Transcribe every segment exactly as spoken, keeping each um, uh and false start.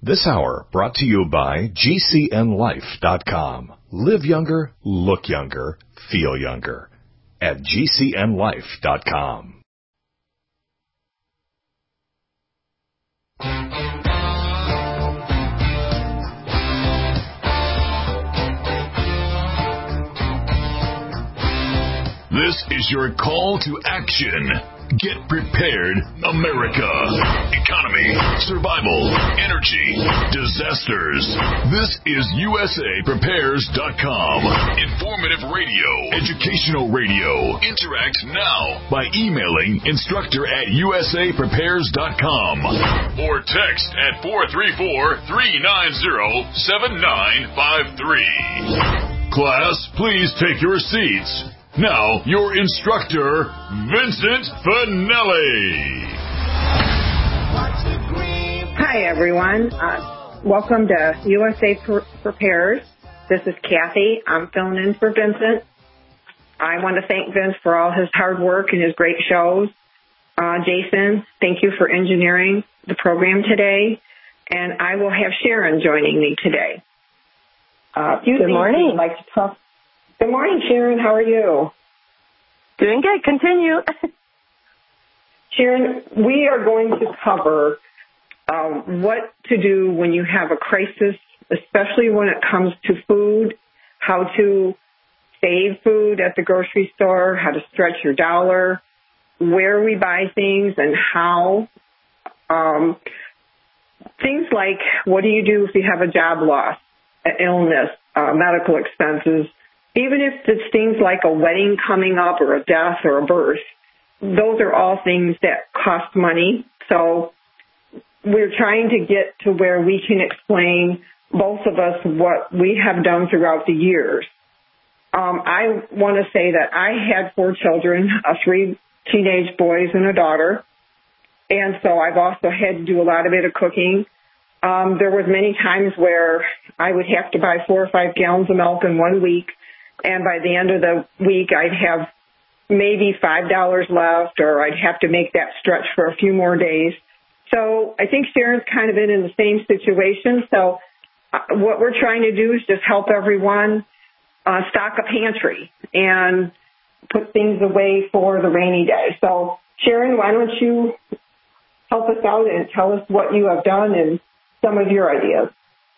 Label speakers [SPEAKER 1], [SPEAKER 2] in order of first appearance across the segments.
[SPEAKER 1] This hour brought to you by G C N life dot com. Live younger, look younger, feel younger at G C N life dot com. This is your call to action. Get prepared, America. Economy, survival, energy, disasters. This is U S A Prepares dot com. Informative radio, educational radio. Interact now by emailing instructor at U S A Prepares dot com or text at four three four, three nine zero, seven nine five three. Class, please take your seats. Now, your instructor, Vincent Finelli.
[SPEAKER 2] Hi, everyone. Uh, welcome to U S A Prepares. This is Kathy. I'm filling in for Vincent. I want to thank Vince for all his hard work and his great shows. Uh, Jason, thank you for engineering the program today. And I will have Sharon joining me today. Uh,
[SPEAKER 3] Good morning.
[SPEAKER 2] I'd like to talk. Good morning, Sharon. How are you?
[SPEAKER 3] Doing good. Continue.
[SPEAKER 2] Sharon, we are going to cover um, what to do when you have a crisis, especially when it comes to food, how to save food at the grocery store, how to stretch your dollar, where we buy things and how. Um, things like what do you do if you have a job loss, an illness, uh, medical expenses. Even if it's things like a wedding coming up or a death or a birth, those are all things that cost money. So we're trying to get to where we can explain, both of us, what we have done throughout the years. Um, I want to say that I had four children, uh, three teenage boys and a daughter. And so I've also had to do a lot of it of cooking. Um, there was many times where I would have to buy four or five gallons of milk in one week. And by the end of the week, I'd have maybe five dollars left, or I'd have to make that stretch for a few more days. So I think Sharon's kind of been in the same situation. So uh, what we're trying to do is just help everyone uh, stock a pantry and put things away for the rainy day. So, Sharon, why don't you help us out and tell us what you have done and some of your ideas?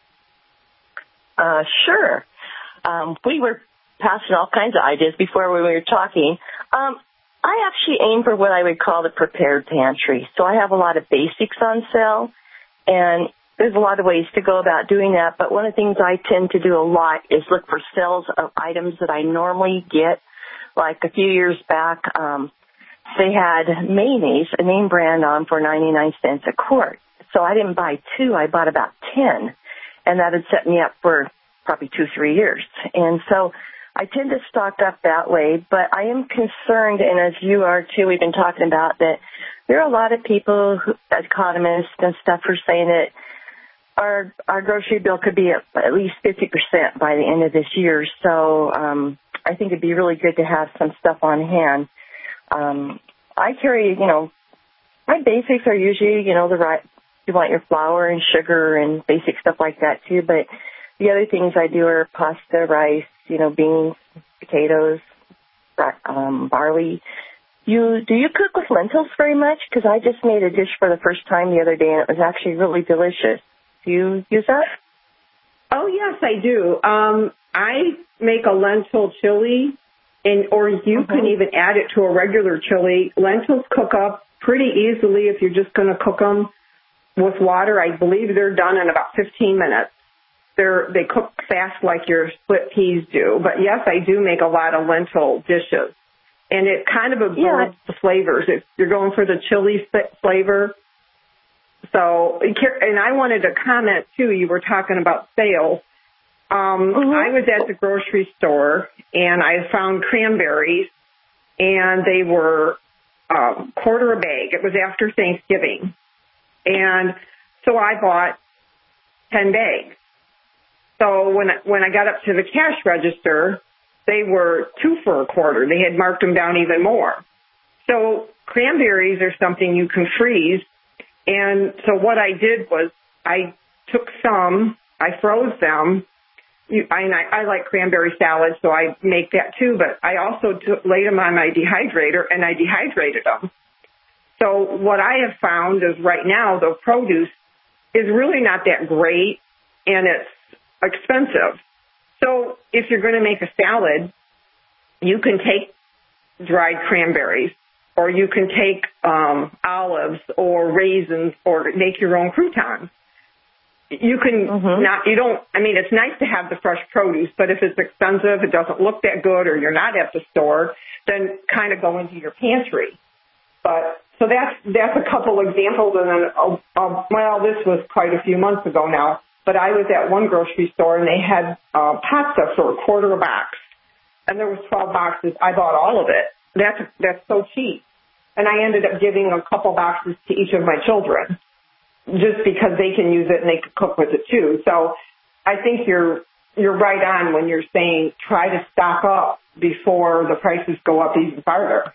[SPEAKER 3] Uh, sure. Um, we were passing all kinds of ideas before we were talking. Um, I actually aim for what I would call the prepared pantry. So I have a lot of basics on sale, and there's a lot of ways to go about doing that. But one of the things I tend to do a lot is look for sales of items that I normally get. Like a few years back, um, they had mayonnaise, a name brand, on for ninety-nine cents a quart. So I didn't buy two, I bought about ten. And that had set me up for probably two, three years. And so I tend to stock up that way, but I am concerned, and as you are too, we've been talking about that there are a lot of people, who, economists and stuff, who are saying that our our grocery bill could be at, at least fifty percent by the end of this year. So um, I think it'd be really good to have some stuff on hand. Um, I carry, you know, my basics are usually, you know, the right, you want your flour and sugar and basic stuff like that too, but the other things I do are pasta, rice, you know, beans, potatoes, um, barley. You do you cook with lentils very much? Because I just made a dish for the first time the other day, and it was actually really delicious. Do you use that?
[SPEAKER 2] Oh, yes, I do. Um, I make a lentil chili, and or you mm-hmm. can even add it to a regular chili. Lentils cook up pretty easily if you're just going to cook them with water. I believe they're done in about fifteen minutes. They're, they cook fast like your split peas do. But, yes, I do make a lot of lentil dishes. And it kind of absorbs yeah. the flavors. If you're going for the chili flavor. So, and I wanted to comment, too. You were talking about sales. Um, mm-hmm. I was at the grocery store, and I found cranberries, and they were um, quarter a bag. It was after Thanksgiving. And so I bought ten bags. So when I, when I got up to the cash register, they were two for a quarter. They had marked them down even more. So cranberries are something you can freeze. And so what I did was I took some, I froze them. You, I, I like cranberry salad, so I make that too, but I also took, laid them on my dehydrator, and I dehydrated them. So what I have found is right now the produce is really not that great, and it's expensive. So if you're going to make a salad, you can take dried cranberries, or you can take um, olives or raisins, or make your own croutons. You can mm-hmm. not, you don't, I mean, it's nice to have the fresh produce, but if it's expensive, it doesn't look that good, or you're not at the store, then kind of go into your pantry. But, so that's, that's a couple examples, and then, uh, uh, well, this was quite a few months ago now, but I was at one grocery store, and they had uh, pasta for a quarter a box, and there was twelve boxes. I bought all of it. That's, that's so cheap. And I ended up giving a couple boxes to each of my children, just because they can use it and they can cook with it too. So I think you're you're right on when you're saying try to stock up before the prices go up even farther.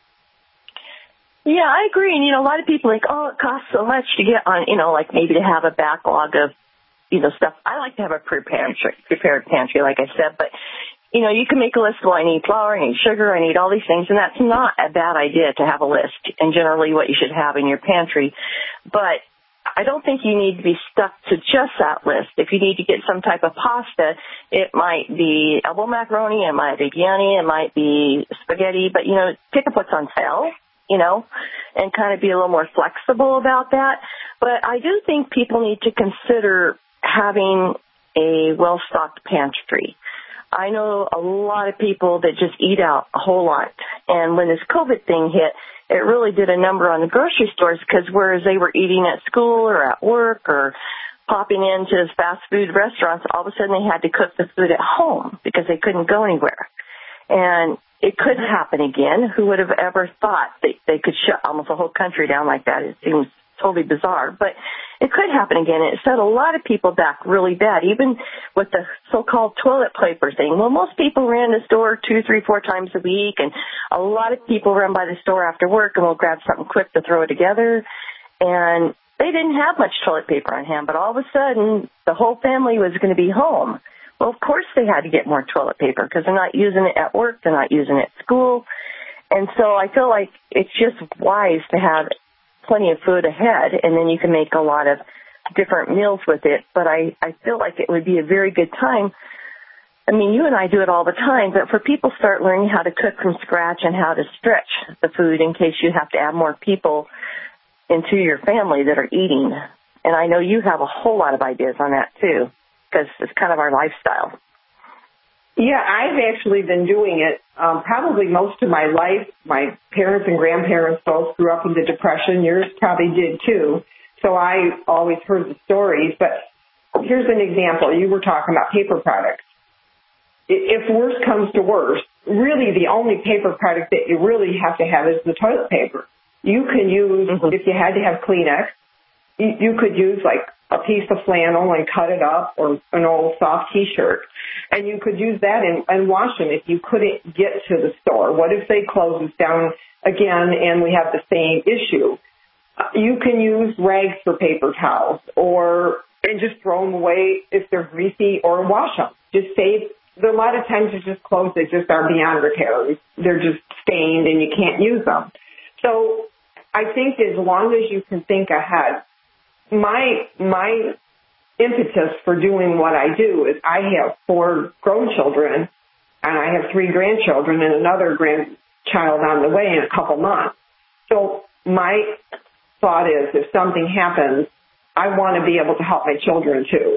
[SPEAKER 3] Yeah, I agree. And, you know, a lot of people are like, oh, it costs so much to get on, you know, like maybe to have a backlog of, you know, stuff. I like to have a prepared, prepared pantry, like I said, but, you know, you can make a list, well, I need flour, I need sugar, I need all these things, and that's not a bad idea to have a list, and generally what you should have in your pantry. But I don't think you need to be stuck to just that list. If you need to get some type of pasta, it might be elbow macaroni, it might be biryani, it might be spaghetti, but, you know, pick up what's on sale, you know, and kind of be a little more flexible about that. But I do think people need to consider having a well-stocked pantry. I know a lot of people that just eat out a whole lot, and when this COVID thing hit, it really did a number on the grocery stores, because whereas they were eating at school or at work or popping into fast food restaurants, all of a sudden they had to cook the food at home because they couldn't go anywhere. And it could happen again. Who would have ever thought that they could shut almost a whole country down like that? It seems totally bizarre, but it could happen again. It set a lot of people back really bad, even with the so-called toilet paper thing. Well, most people ran the store two, three, four times a week, and a lot of people run by the store after work and will grab something quick to throw it together. And they didn't have much toilet paper on hand, but all of a sudden, the whole family was going to be home. Well, of course they had to get more toilet paper because they're not using it at work, they're not using it at school. And so I feel like it's just wise to have plenty of food ahead, and then you can make a lot of different meals with it. But I, I feel like it would be a very good time. I mean, you and I do it all the time, but for people to start learning how to cook from scratch and how to stretch the food in case you have to add more people into your family that are eating. And I know you have a whole lot of ideas on that too, because it's kind of our lifestyle.
[SPEAKER 2] Yeah, I've actually been doing it um, probably most of my life. My parents and grandparents both grew up in the Depression. Yours probably did too. So I always heard the stories. But here's an example. You were talking about paper products. If worse comes to worse, really the only paper product that you really have to have is the toilet paper. You can use, mm-hmm. if you had to have Kleenex, you, you could use like a piece of flannel and cut it up, or an old soft T-shirt. And you could use that and, and wash them if you couldn't get to the store. What if they close down again and we have the same issue? Uh, you can use rags for paper towels, or and just throw them away if they're greasy, or wash them. Just save. A lot of times they're just clothes that just are beyond repair. They're just stained and you can't use them. So I think as long as you can think ahead, my my impetus for doing what I do is I have four grown children, and I have three grandchildren and another grandchild on the way in a couple months. So my thought is, if something happens, I want to be able to help my children too.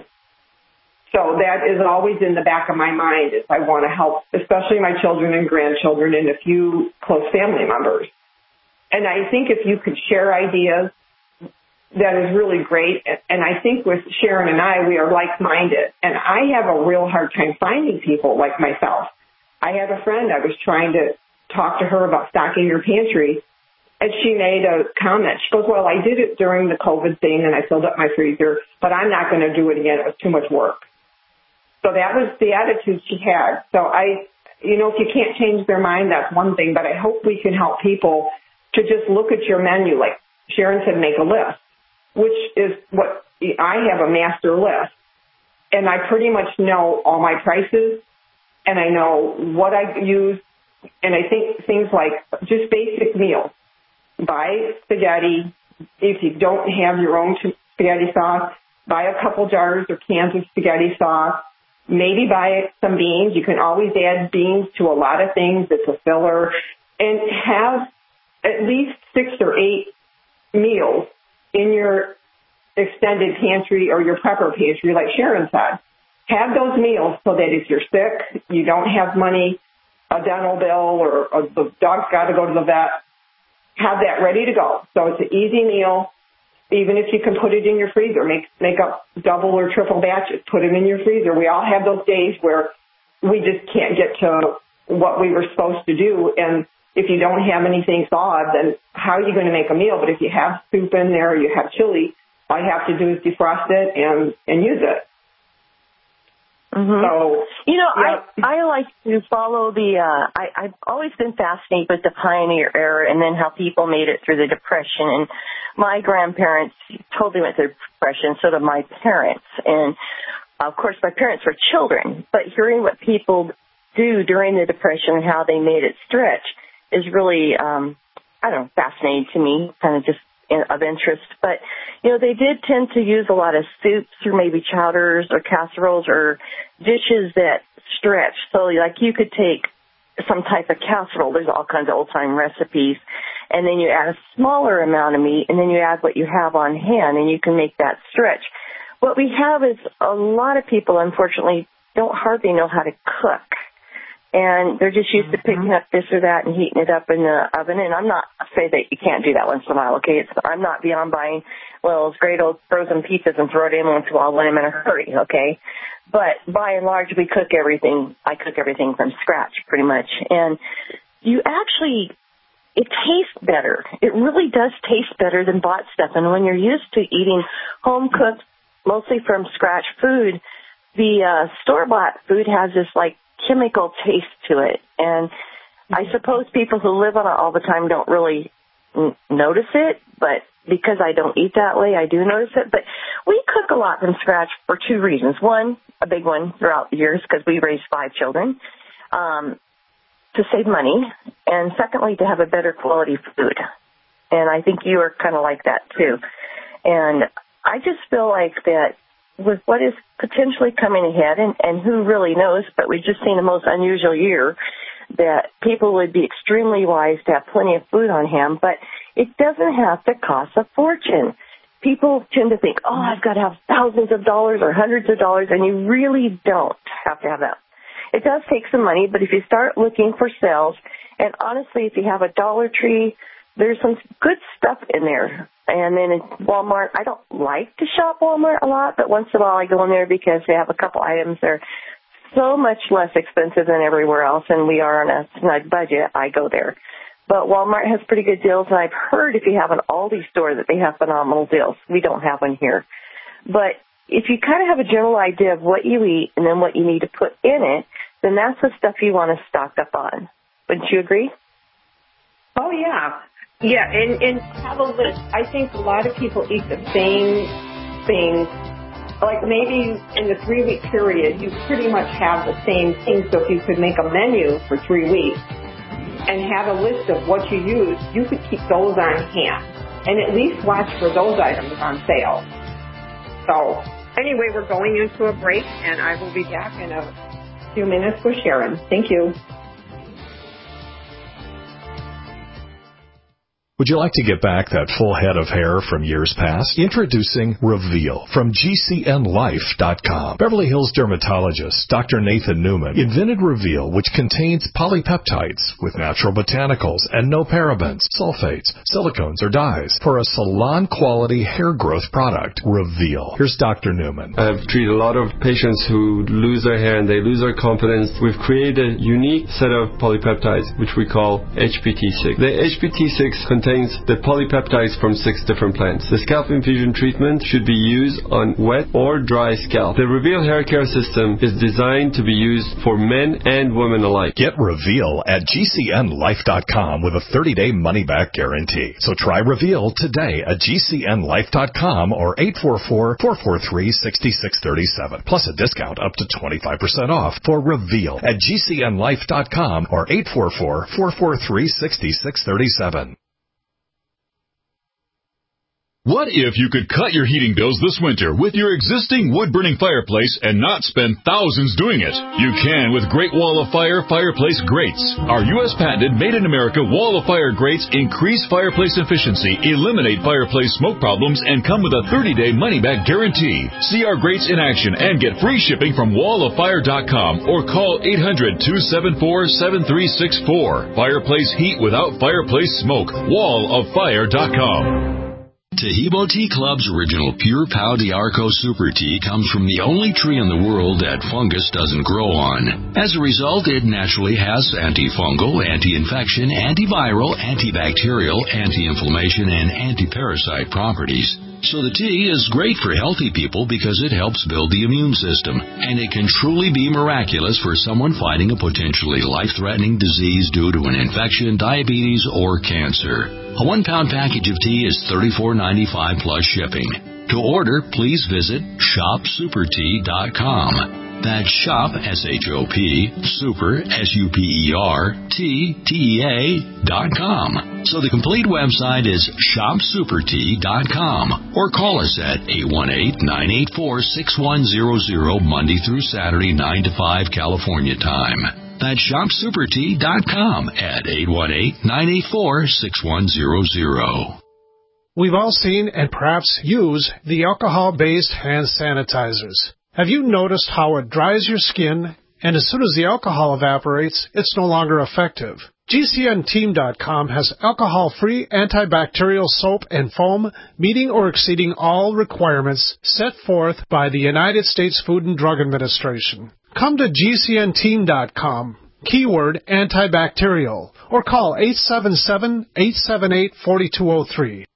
[SPEAKER 2] So that is always in the back of my mind, is I want to help, especially my children and grandchildren and a few close family members. And I think if you could share ideas, that is really great. And I think with Sharon and I, we are like-minded. And I have a real hard time finding people like myself. I had a friend, I was trying to talk to her about stocking her pantry, and she made a comment. She goes, well, I did it during the COVID thing, and I filled up my freezer, but I'm not going to do it again. It was too much work. So that was the attitude she had. So I, you know, if you can't change their mind, that's one thing, but I hope we can help people to just look at your menu. Like Sharon said, make a list. which is what I have a master list. And I pretty much know all my prices, and I know what I use, and I think things like just basic meals. Buy spaghetti. If you don't have your own spaghetti sauce, buy a couple jars or cans of spaghetti sauce. Maybe buy some beans. You can always add beans to a lot of things. It's a filler. And have at least six or eight meals in your extended pantry or your prepper pantry, like Sharon said. Have those meals so that if you're sick, you don't have money, a dental bill, or, or the dog's got to go to the vet, have that ready to go. So it's an easy meal. Even if you can put it in your freezer, make make up double or triple batches, put them in your freezer. We all have those days where we just can't get to what we were supposed to do. And if you don't have anything thawed, then how are you going to make a meal? But if you have soup in there, you have chili, all you have to do is defrost it and, and use it.
[SPEAKER 3] Mm-hmm.
[SPEAKER 2] So,
[SPEAKER 3] you know,
[SPEAKER 2] yeah.
[SPEAKER 3] I, I like to follow the, uh, I, I've always been fascinated with the pioneer era and then how people made it through the Depression. And my grandparents totally went through the Depression, so did my parents. And, of course, my parents were children. But hearing what people do during the Depression and how they made it stretch is really, um, I don't know, fascinating to me, kind of just in, of interest. But, you know, they did tend to use a lot of soups or maybe chowders or casseroles or dishes that stretch. So, like, you could take some type of casserole. There's all kinds of old-time recipes. And then you add a smaller amount of meat, and then you add what you have on hand, and you can make that stretch. What we have is a lot of people, unfortunately, don't hardly know how to cook. And they're just used to picking up this or that and heating it up in the oven. And I'm not saying that you can't do that once in a while, okay? It's, I'm not beyond buying, well, those great old frozen pizzas and throw it in once in a while when I'm in a hurry, okay? But by and large, we cook everything. I cook everything from scratch pretty much. And you actually, it tastes better. It really does taste better than bought stuff. And when you're used to eating home-cooked, mostly from scratch food, the uh, store-bought food has this, like, chemical taste to it. And I suppose people who live on it all the time don't really n- notice it, but because I don't eat that way, I do notice it. But we cook a lot from scratch for two reasons. One, a big one throughout the years, because we raised five children, um, to save money, and secondly, to have a better quality food. And I think you are kind of like that, too. And I just feel like that with what is potentially coming ahead, and, and who really knows, but we've just seen the most unusual year, that people would be extremely wise to have plenty of food on hand, but it doesn't have to cost a fortune. People tend to think, oh, I've got to have thousands of dollars or hundreds of dollars, and you really don't have to have that. It does take some money, but if you start looking for sales, and honestly, if you have a Dollar Tree, there's some good stuff in there. And then in Walmart, I don't like to shop Walmart a lot, but once in a while I go in there because they have a couple items that are so much less expensive than everywhere else, and we are on a snug budget. I go there. But Walmart has pretty good deals, and I've heard if you have an Aldi store that they have phenomenal deals. We don't have one here. But if you kind of have a general idea of what you eat and then what you need to put in it, then that's the stuff you want to stock up on. Wouldn't you agree?
[SPEAKER 2] Oh, yeah. Yeah, and, and have a list. I think a lot of people eat the same things. Like maybe in the three-week period, you pretty much have the same thing. So if you could make a menu for three weeks and have a list of what you use, you could keep those on hand and at least watch for those items on sale. So anyway, we're going into a break, and I will be back in a few minutes with Sharon. Thank you.
[SPEAKER 4] Would you like to get back that full head of hair from years past? Introducing Reveal from G C N life dot com. Beverly Hills dermatologist Doctor Nathan Newman invented Reveal, which contains polypeptides with natural botanicals and no parabens, sulfates, silicones, or dyes for a salon-quality hair growth product. Reveal. Here's Doctor Newman.
[SPEAKER 5] I've treated a lot of patients who lose their hair and they lose their confidence. We've created a unique set of polypeptides, which we call H P T six. The H P T six contains contains the polypeptides from six different plants. The scalp infusion treatment should be used on wet or dry scalp. The Reveal Hair Care System is designed to be used for men and women alike.
[SPEAKER 4] Get Reveal at G C N life dot com with a thirty-day money-back guarantee. So try Reveal today at G C N life dot com or eight four four, four four three, six six three seven. Plus a discount up to twenty-five percent off for Reveal at G C N life dot com or eight four four, four four three, six six three seven.
[SPEAKER 1] What if you could cut your heating bills this winter with your existing wood-burning fireplace and not spend thousands doing it? You can with Great Wall of Fire Fireplace Grates. Our U S patented made-in-America Wall of Fire grates increase fireplace efficiency, eliminate fireplace smoke problems, and come with a thirty-day money-back guarantee. See our grates in action and get free shipping from wall of fire dot com or call eight hundred, two seven four, seven three six four. Fireplace heat without fireplace smoke. wall of fire dot com.
[SPEAKER 6] Taheebo Tea Club's original Pure Pau d'Arco Super Tea comes from the only tree in the world that fungus doesn't grow on. As a result, it naturally has antifungal, anti-infection, antiviral, antibacterial, anti-inflammation, and anti-parasite properties. So the tea is great for healthy people because it helps build the immune system, and it can truly be miraculous for someone fighting a potentially life-threatening disease due to an infection, diabetes, or cancer. A one-pound package of tea is thirty-four ninety-five plus shipping. To order, please visit shop super tea dot com. That's shop, S H O P, super, S U P E R, T, T E A, dot com. So the complete website is shop super tea dot com. Or call us at eight one eight, nine eight four, six one zero zero Monday through Saturday, nine to five California time. That's shop super tea dot com at eight one eight, nine eight four, six one zero zero.
[SPEAKER 7] We've all seen and perhaps use the alcohol-based hand sanitizers. Have you noticed how it dries your skin, and as soon as the alcohol evaporates, it's no longer effective? G C N team dot com has alcohol-free antibacterial soap and foam meeting or exceeding all requirements set forth by the United States Food and Drug Administration. Come to G C N team dot com, keyword antibacterial, or call eight seven seven, eight seven eight, four two zero three.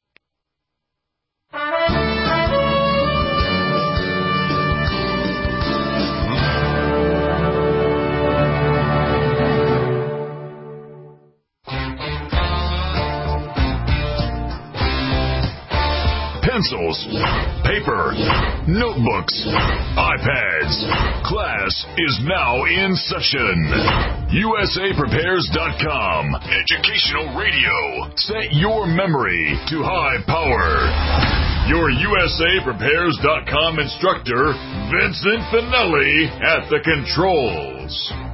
[SPEAKER 1] Pencils, paper, notebooks, iPads. Class is now in session. U S A Prepares dot com. Educational radio. Set your memory to high power. Your U S A Prepares dot com instructor, Vincent Finelli, at the controls.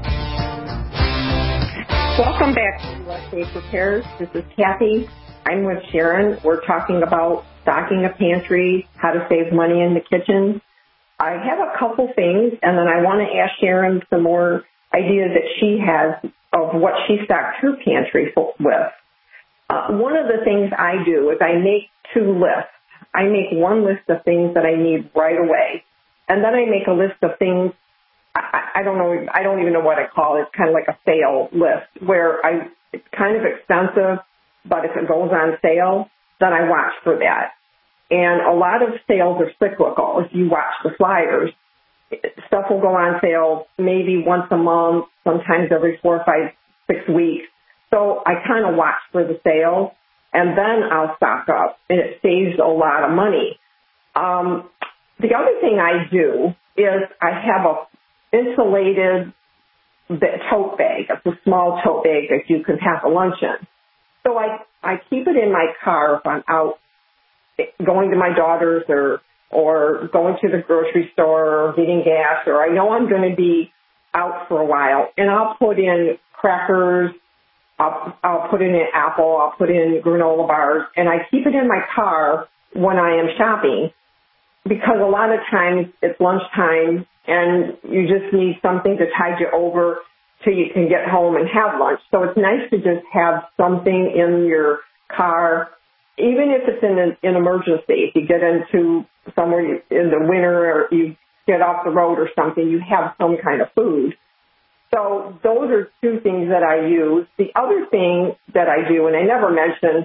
[SPEAKER 2] Welcome back to U S A Prepares. This is Kathy. I'm with Sharon. We're talking about stocking a pantry, how to save money in the kitchen. I have a couple things, and then I want to ask Sharon some more ideas that she has of what she stocks her pantry with. Uh, one of the things I do is I make two lists. I make one list of things that I need right away, and then I make a list of things, I, I don't know, I don't even know what I call it. It's kind of like a sale list where I it's kind of expensive, but if it goes on sale, then I watch for that. And a lot of sales are cyclical. If you watch the flyers, stuff will go on sale maybe once a month, sometimes every four, five, six weeks. So I kind of watch for the sale, and then I'll stock up, and it saves a lot of money. Um, the other thing I do is I have a insulated tote bag. It's a small tote bag that you can pack a lunch in. So I, I keep it in my car if I'm out going to my daughter's or or going to the grocery store or getting gas, or I know I'm going to be out for a while, and I'll put in crackers, I'll, I'll put in an apple, I'll put in granola bars, and I keep it in my car when I am shopping because a lot of times it's lunchtime and you just need something to tide you over till you can get home and have lunch. So it's nice to just have something in your car, even if it's in an, an emergency. If you get into somewhere in the winter or you get off the road or something, you have some kind of food. So those are two things that I use. The other thing that I do, and I never mentioned,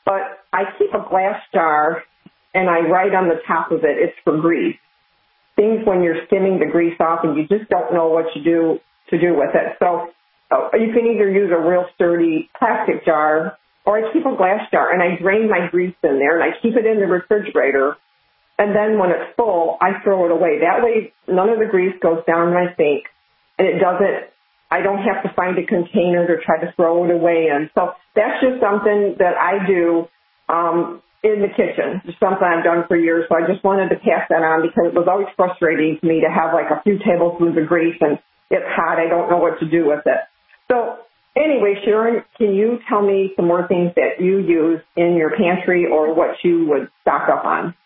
[SPEAKER 2] but I keep a glass jar, and I write on the top of it, it's for grease. Things when you're skimming the grease off and you just don't know what to do to do with it. So uh, you can either use a real sturdy plastic jar, or I keep a glass jar, and I drain my grease in there, and I keep it in the refrigerator. And then when it's full, I throw it away. That way, none of the grease goes down my sink, and it doesn't, I don't have to find a container to try to throw it away in. So that's just something that I do um, in the kitchen. It's something I've done for years, so I just wanted to pass that on because it was always frustrating to me to have like a few tablespoons of grease, and it's hot. I don't know what to do with it. So anyway, Sharon, can you tell me some more things that you use in your pantry or what you would stock up on?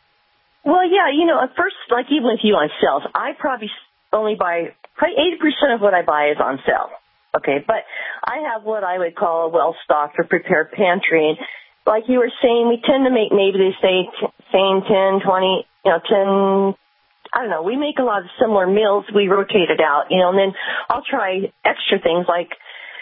[SPEAKER 3] Well, yeah, you know, at first, like even with you on sales, I probably only buy, probably eighty percent of what I buy is on sale. Okay, but I have what I would call a well-stocked or prepared pantry. And like you were saying, we tend to make maybe they say t- same ten, twenty, you know, ten, I don't know. We make a lot of similar meals. We rotate it out, you know, and then I'll try extra things like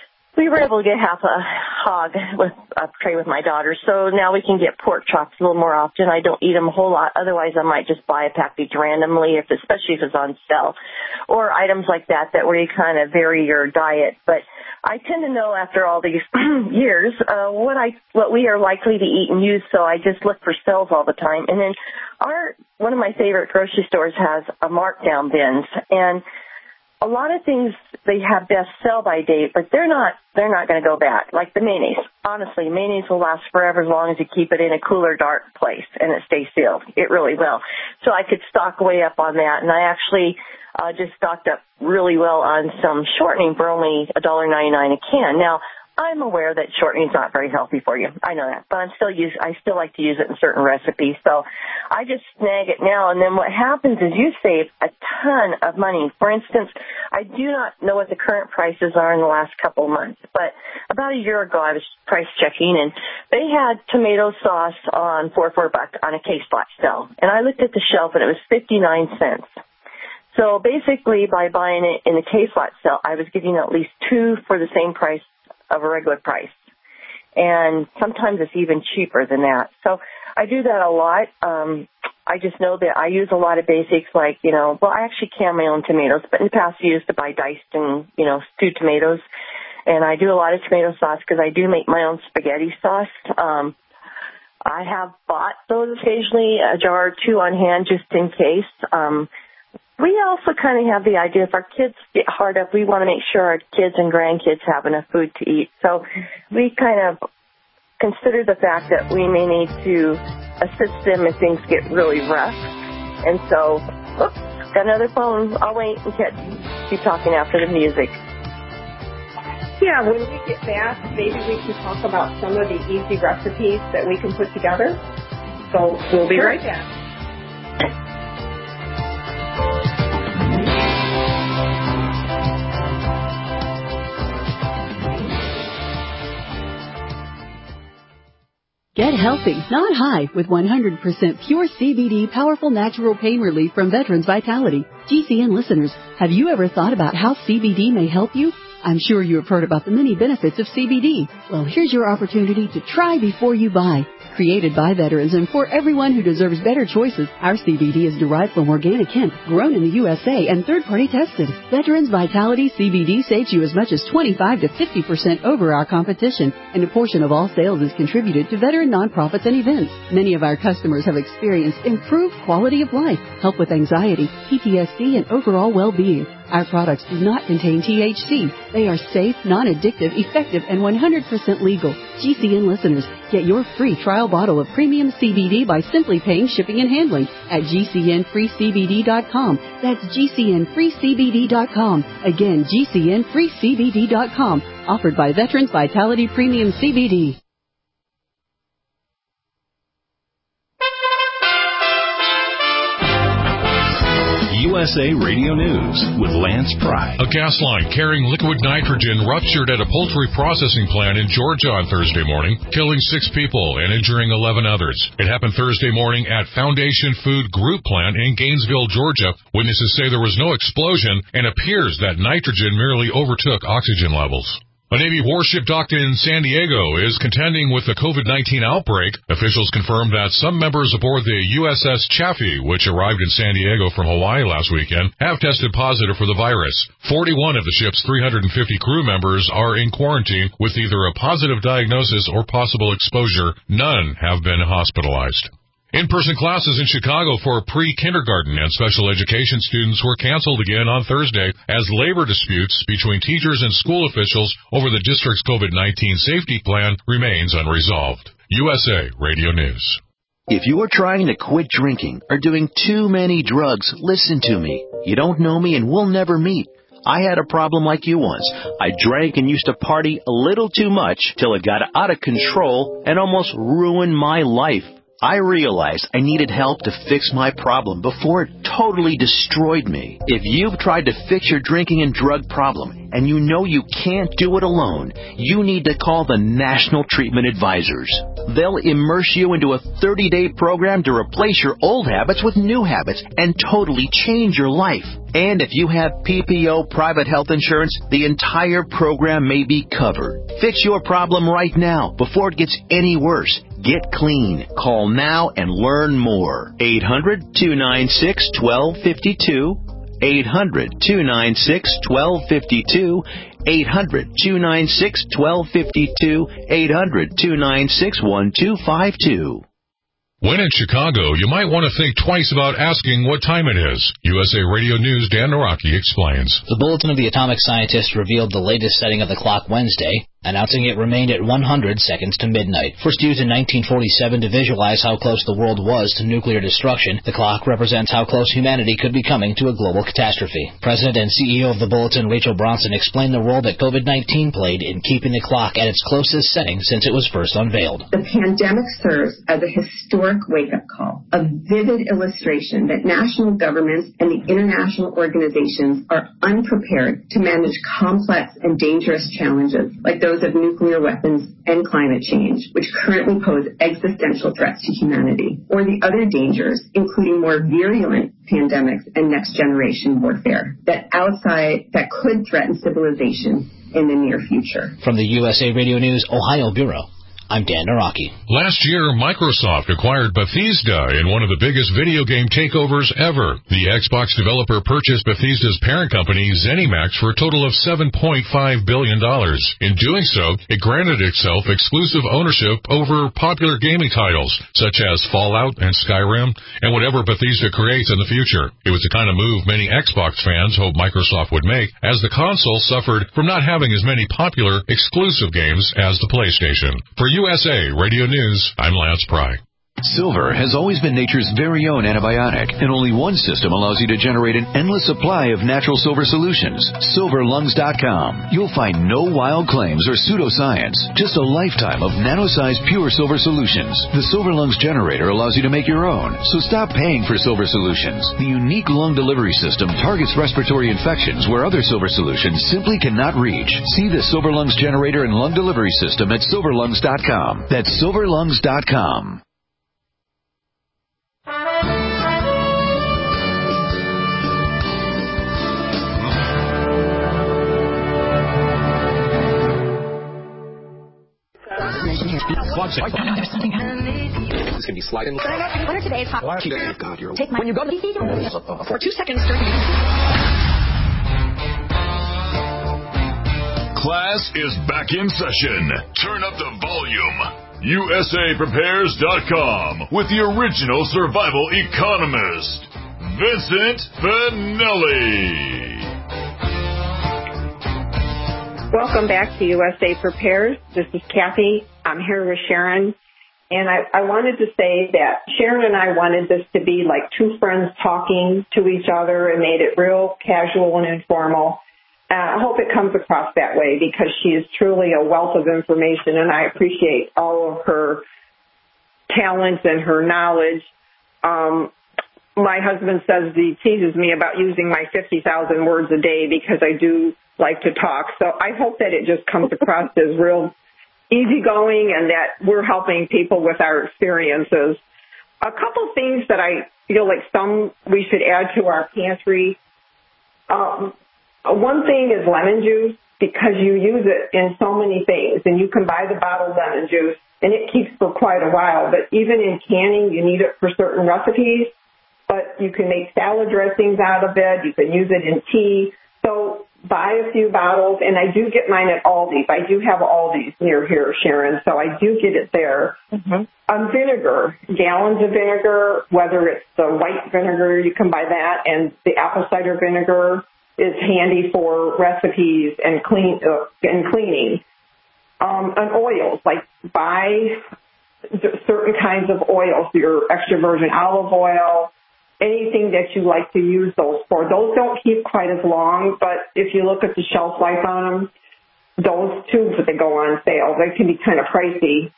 [SPEAKER 3] we were able to get half a hog with a tray with my daughter, so now we can get pork chops a little more often. I don't eat them a whole lot. Otherwise, I might just buy a package randomly, if especially if it's on sale, or items like that that where you kind of vary your diet. But I tend to know after all these years uh, what I what we are likely to eat and use, so I just look for sales all the time. And then our one of my favorite grocery stores has a markdown bins, and a lot of things they have best sell by date, but they're not they're not going to go bad. Like the mayonnaise. Honestly, mayonnaise will last forever as long as you keep it in a cooler, dark place and it stays sealed. It really will. So I could stock way up on that, and I actually uh, just stocked up really well on some shortening for only one dollar ninety-nine a can. Now, I'm aware that shortening is not very healthy for you. I know that, but I'm still use. I still like to use it in certain recipes. So I just snag it now, and then what happens is you save a ton of money. For instance, I do not know what the current prices are in the last couple of months, but about a year ago I was price checking, and they had tomato sauce on four four bucks on a case flat sale, and I looked at the shelf and it was fifty-nine cents. So basically, by buying it in the case flat sale, I was getting at least two for the same price of a regular price. And sometimes it's even cheaper than that. So I do that a lot. Um, I just know that I use a lot of basics like, you know, well, I actually can my own tomatoes, but in the past I used to buy diced and, you know, stewed tomatoes. And I do a lot of tomato sauce because I do make my own spaghetti sauce. Um, I have bought those occasionally, a jar or two on hand just in case. Um, We also kind of have the idea if our kids get hard up, we want to make sure our kids and grandkids have enough food to eat. So we kind of consider the fact that we may need to assist them if things get really rough. And so, oops, got another phone. I'll wait and keep, keep talking after the music.
[SPEAKER 2] Yeah, when we get back, maybe we can talk about some of the easy recipes that we can put together. So we'll be sure. right back.
[SPEAKER 8] Get healthy, not high, with one hundred percent pure C B D powerful natural pain relief from Veterans Vitality. G C N listeners, have you ever thought about how C B D may help you? I'm sure you have heard about the many benefits of C B D. Well, here's your opportunity to try before you buy. Created by veterans and for everyone who deserves better choices, our C B D is derived from organic hemp, grown in the U S A, and third-party tested. Veterans Vitality C B D saves you as much as twenty-five to fifty percent over our competition, and a portion of all sales is contributed to veteran nonprofits and events. Many of our customers have experienced improved quality of life, help with anxiety, P T S D, and overall well-being. Our products do not contain T H C. They are safe, non-addictive, effective, and one hundred percent legal. G C N listeners, get your free trial bottle of premium C B D by simply paying shipping and handling at G C N free C B D dot com. That's G C N free C B D dot com. Again, G C N free C B D dot com. Offered by Veterans Vitality Premium C B D.
[SPEAKER 4] U S A Radio News with Lance Pry.
[SPEAKER 9] A gas line carrying liquid nitrogen ruptured at a poultry processing plant in Georgia on Thursday morning, killing six people and injuring eleven others. It happened Thursday morning at Foundation Food Group plant in Gainesville, Georgia. Witnesses say there was no explosion and appears that nitrogen merely overtook oxygen levels. A Navy warship docked in San Diego is contending with the COVID nineteen outbreak. Officials confirmed that some members aboard the U S S Chaffee, which arrived in San Diego from Hawaii last weekend, have tested positive for the virus. forty-one of the ship's three hundred fifty crew members are in quarantine with either a positive diagnosis or possible exposure. None have been hospitalized. In-person classes in Chicago for pre-kindergarten and special education students were canceled again on Thursday as labor disputes between teachers and school officials over the district's COVID nineteen safety plan remains unresolved. U S A Radio News.
[SPEAKER 10] If you are trying to quit drinking or doing too many drugs, listen to me. You don't know me and we'll never meet. I had a problem like you once. I drank and used to party a little too much till it got out of control and almost ruined my life. I realized I needed help to fix my problem before it totally destroyed me. If you've tried to fix your drinking and drug problem and you know you can't do it alone, you need to call the National Treatment Advisors. They'll immerse you into a thirty-day program to replace your old habits with new habits and totally change your life. And if you have P P O private health insurance, the entire program may be covered. Fix your problem right now before it gets any worse. Get clean. Call now and learn more. eight hundred, two nine six, one two five two. eight hundred, two nine six, one two five two. eight hundred, two nine six, one two five two. eight hundred, two nine six, one two five two.
[SPEAKER 9] When in Chicago, you might want to think twice about asking what time it is. U S A Radio News' Dan Naraki explains.
[SPEAKER 11] The Bulletin of the Atomic Scientist revealed the latest setting of the clock Wednesday, announcing it remained at one hundred seconds to midnight. First used in nineteen forty-seven to visualize how close the world was to nuclear destruction, the clock represents how close humanity could be coming to a global catastrophe. President and C E O of the Bulletin, Rachel Bronson, explained the role that COVID nineteen played in keeping the clock at its closest setting since it was first unveiled.
[SPEAKER 12] The pandemic serves as a historic wake-up call, a vivid illustration that national governments and the international organizations are unprepared to manage complex and dangerous challenges like those of nuclear weapons and climate change, which currently pose existential threats to humanity, or the other dangers, including more virulent pandemics and next-generation warfare that outside that could threaten civilization in the near future.
[SPEAKER 11] From the U S A Radio News Ohio Bureau, I'm Dan Naraki.
[SPEAKER 9] Last year, Microsoft acquired Bethesda in one of the biggest video game takeovers ever. The Xbox developer purchased Bethesda's parent company, ZeniMax, for a total of seven point five billion dollars. In doing so, it granted itself exclusive ownership over popular gaming titles, such as Fallout and Skyrim, and whatever Bethesda creates in the future. It was the kind of move many Xbox fans hoped Microsoft would make, as the console suffered from not having as many popular exclusive games as the PlayStation. For U S A Radio News, I'm Lance Pry.
[SPEAKER 13] Silver has always been nature's very own antibiotic, and only one system allows you to generate an endless supply of natural silver solutions. silver lungs dot com. You'll find no wild claims or pseudoscience, just a lifetime of nano-sized pure silver solutions. The Silver Lungs generator allows you to make your own, so stop paying for silver solutions. The unique lung delivery system targets respiratory infections where other silver solutions simply cannot reach. See the Silver Lungs generator and lung delivery system at silver lungs dot com. That's silver lungs dot com.
[SPEAKER 14] There's something happening. This can be sliding. What are today's hot? God, you're Take my when you go to the for two seconds.
[SPEAKER 1] Class is back in session. Turn up the volume. U S A Prepares dot com with the original survival economist, Vincent Finelli.
[SPEAKER 2] Welcome back to U S A Prepares. This is Kathy. I'm here with Sharon. And I, I wanted to say that Sharon and I wanted this to be like two friends talking to each other and made it real casual and informal. Uh, I hope it comes across that way because she is truly a wealth of information, and I appreciate all of her talents and her knowledge. Um, my husband says he teases me about using my fifty thousand words a day because I do like to talk. So I hope that it just comes across as real easygoing and that we're helping people with our experiences. A couple things that I feel like some we should add to our pantry. Um, one thing is lemon juice. because you use it in so many things, and you can buy the bottled lemon juice, and it keeps for quite a while. But even in canning, you need it for certain recipes. But you can make salad dressings out of it. You can use it in tea. So buy a few bottles, and I do get mine at Aldi's. I do have Aldi's near here, Sharon, so I do get it there. Mm-hmm. Um, vinegar, gallons of vinegar, whether it's the white vinegar, you can buy that, and the apple cider vinegar is handy for recipes and clean uh, and cleaning. Um, and oils, like buy certain kinds of oils, your extra virgin olive oil, anything that you like to use those for. Those don't keep quite as long, but if you look at the shelf life on them, those tubes that they go on sale, they can be kind of pricey.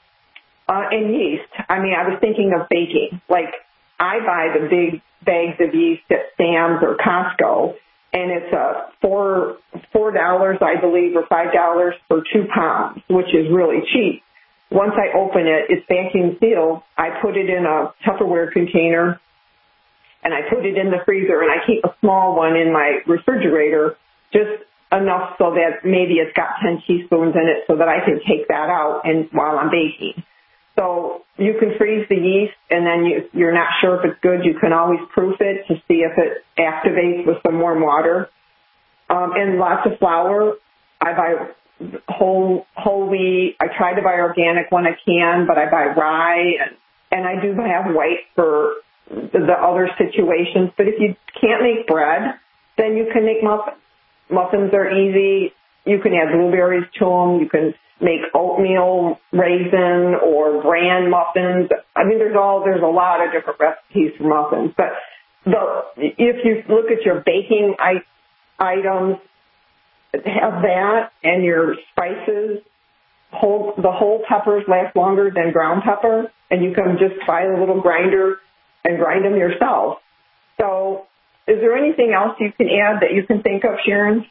[SPEAKER 2] Uh, and yeast. I mean, I was thinking of baking. Like, I buy the big bags of yeast at Sam's or Costco, and it's a four four dollars, I believe, or five dollars for two pounds, which is really cheap. Once I open it, it's vacuum sealed. I put it in a Tupperware container, and I put it in the freezer, and I keep a small one in my refrigerator, just enough so that maybe it's got ten teaspoons in it so that I can take that out and while I'm baking. So you can freeze the yeast, and then you, you're not sure if it's good. You can always proof it to see if it activates with some warm water. Um, and lots of flour. I buy whole whole wheat. I try to buy organic when I can, but I buy rye, and, and I do have white for the other situations. But if you can't make bread, then you can make muffins. Muffins are easy. You can add blueberries to them. You can make oatmeal raisin or bran muffins. I mean, there's all there's a lot of different recipes for muffins. But the, if you look at your baking I, items, have that and your spices. Whole, the whole peppers last longer than ground pepper, and you can just buy a little grinder and grind them yourself. So is there anything else you can add that you can think of, Sharon?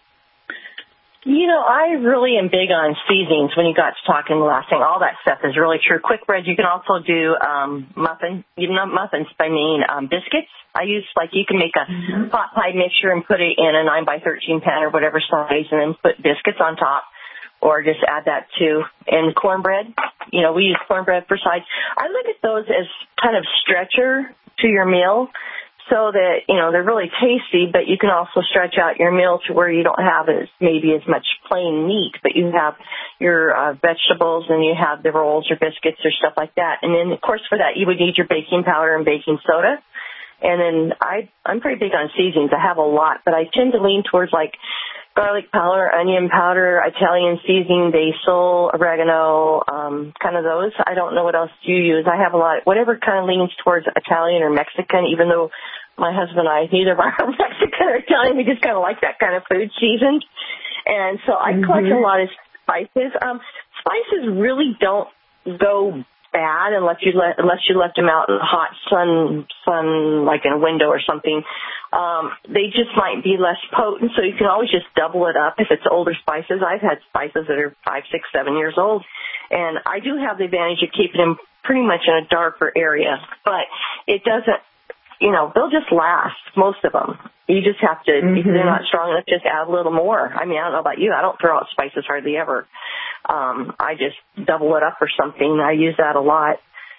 [SPEAKER 3] You know, I really am big on seasonings when you got to talking last thing. All that stuff is really true. Quick bread, you can also do um, muffin, you know, muffins, I mean um, biscuits. I use, like, you can make a mm-hmm. pot pie mixture and put it in a nine by thirteen pan or whatever size and then put biscuits on top, or just add that too. And cornbread, you know, we use cornbread for sides. I look at those as kind of stretcher to your meal, so that, you know, they're really tasty, but you can also stretch out your meal to where you don't have as maybe as much plain meat, but you have your uh, vegetables and you have the rolls or biscuits or stuff like that. And then, of course, for that, you would need your baking powder and baking soda. And then I, I'm pretty big on seasonings. I have a lot, but I tend to lean towards, like, garlic powder, onion powder, Italian seasoning, basil, oregano, um, kind of those. I don't know what else you use. I have a lot, whatever kind of leans towards Italian or Mexican, even though my husband and I, neither of us are Mexican or Italian. We just kind of like that kind of food seasoned. And so I mm-hmm. collect a lot of spices. Um, spices really don't go bad unless you let unless you left them out in the hot sun, sun like in a window or something. Um, they just might be less potent, so you can always just double it up if it's older spices. I've had spices that are five, six, seven years old, and I do have the advantage of keeping them pretty much in a darker area, but it doesn't, you know, they'll just last, most of them. You just have to, mm-hmm. if they're not strong enough, just add a little more. I mean, I don't know about you. I don't throw out spices hardly ever. Um, I just double it up or something. I use that a lot.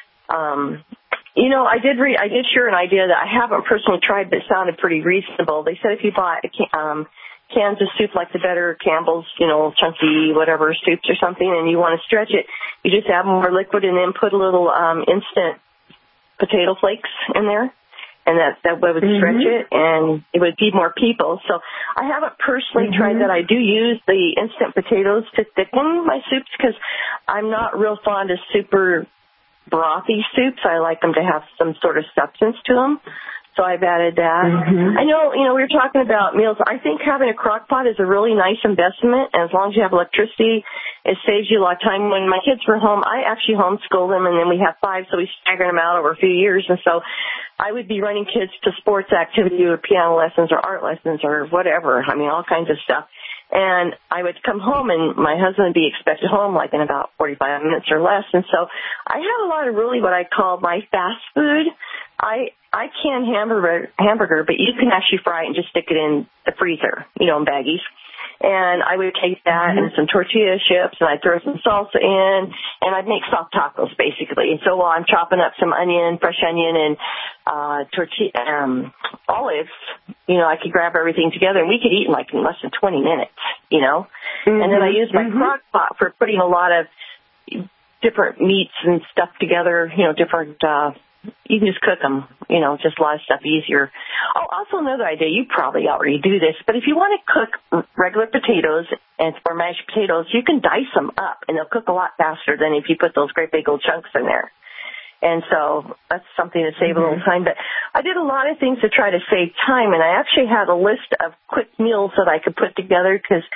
[SPEAKER 3] Um, you know, I did read, I did share an idea that I haven't personally tried, but sounded pretty reasonable. They said if you bought a can, um, cans of soup like the Better Campbell's, you know, chunky whatever soups or something, and you want to stretch it, you just add more liquid and then put a little um, instant potato flakes in there. And that, that way would stretch mm-hmm. it, and it would feed more people. So I haven't personally mm-hmm. tried that. I do use the instant potatoes to thicken my soups because I'm not real fond of super brothy soups. I like them to have some sort of substance to them. So I've added that. Mm-hmm. I know, you know, we were talking about meals. I think having a crock pot is a really nice investment. And as long as you have electricity, it saves you a lot of time. When my kids were home, I actually homeschooled them, and then we have five, so we staggered them out over a few years. And so I would be running kids to sports activity or piano lessons or art lessons or whatever. I mean, all kinds of stuff. And I would come home, and my husband would be expected home like in about forty-five minutes or less. And so I had a lot of really what I call my fast food. I I can hamburger, hamburger, but you can actually fry it and just stick it in the freezer, you know, in baggies. And I would take that mm-hmm. and some tortilla chips, and I'd throw some salsa in, and I'd make soft tacos, basically. And so while I'm chopping up some onion, fresh onion, and uh, tortilla, um, olives, you know, I could grab everything together, and we could eat in like in less than twenty minutes, you know. Mm-hmm. And then I used my mm-hmm. crock pot for putting a lot of different meats and stuff together, you know, different uh you can just cook them, you know, just a lot of stuff easier. Oh, also another idea, you probably already do this, but if you want to cook regular potatoes and or mashed potatoes, you can dice them up, and they'll cook a lot faster than if you put those great big old chunks in there. And so that's something to save mm-hmm. a little time. But I did a lot of things to try to save time, and I actually had a list of quick meals that I could put together because,